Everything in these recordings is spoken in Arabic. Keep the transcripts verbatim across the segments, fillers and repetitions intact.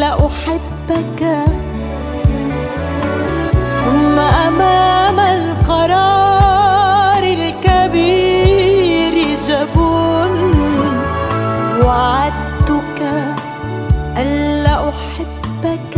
ألا أحبك، ثم أمام القرار الكبير جبنت. وعدتك ألا أحبك،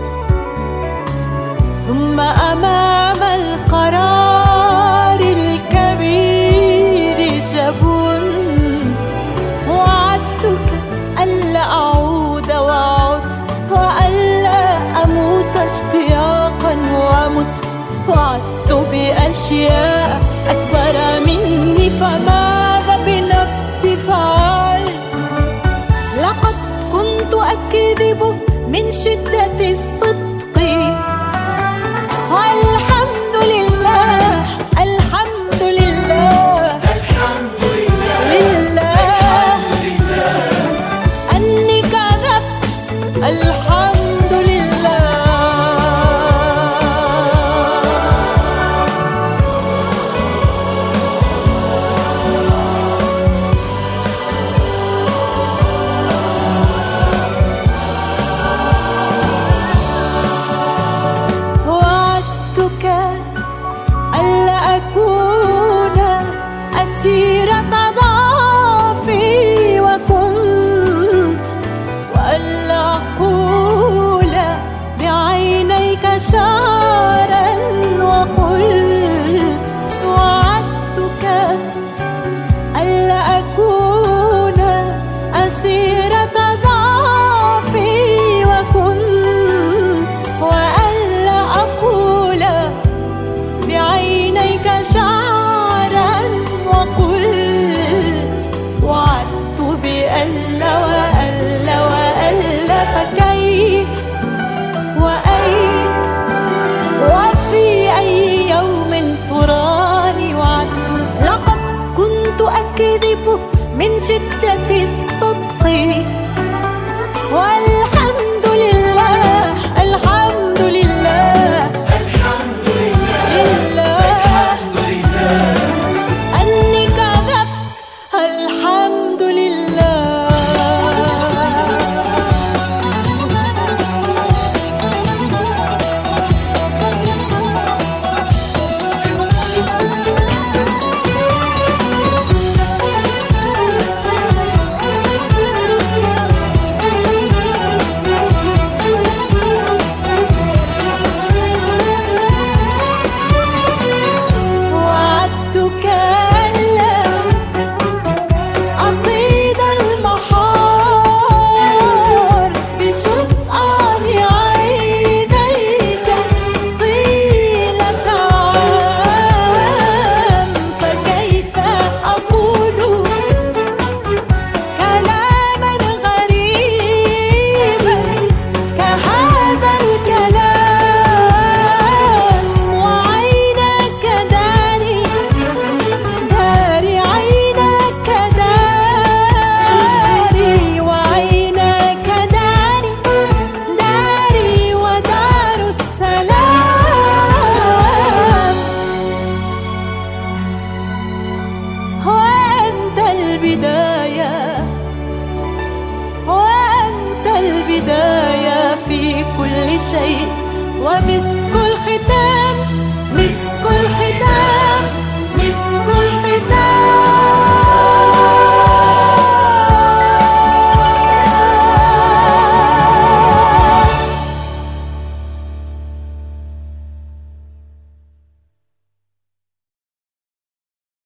ثم أمام القرار الكبير جبنت. وعدتك ألا أعود وعدت، وألا أموت اشتياقا ومت. وعدت بأشياء أكبر مني، فماذا بنفسي فعلت؟ لقد كنت أكذب من شدة الصدق، والحمد لله الحمد لله الحمد لله لله أني كذبت. الحمد لله. وعدتك ألا أكون أسيرة ضعفي وكنت، وألا أقول بعينيك شعرا وقلت. وعدتك ألا أكون أسيرة ضعفي وكنت، وألا أقول بعينيك شعرا وقلت. وعدت بألا وألا وألا، فكيف وأين وفي أي يوم تراني وعدت؟ لقد كنت أكذب من شدة الصدق، والحمد لله الحمد لله الحمد لله لله الحمد لله أني كذبت. الحمد لله. وعدتك ألا أصيد المحار بشطآن عينيك طيلة عام، فكيف أقول كلاما غريبا كهذا الكلام؟ وعينك داري داري عينك داري، وعينك داري داري ودار السلام. وأنت البداية وأنت البداية في كل شيء، وبالسلام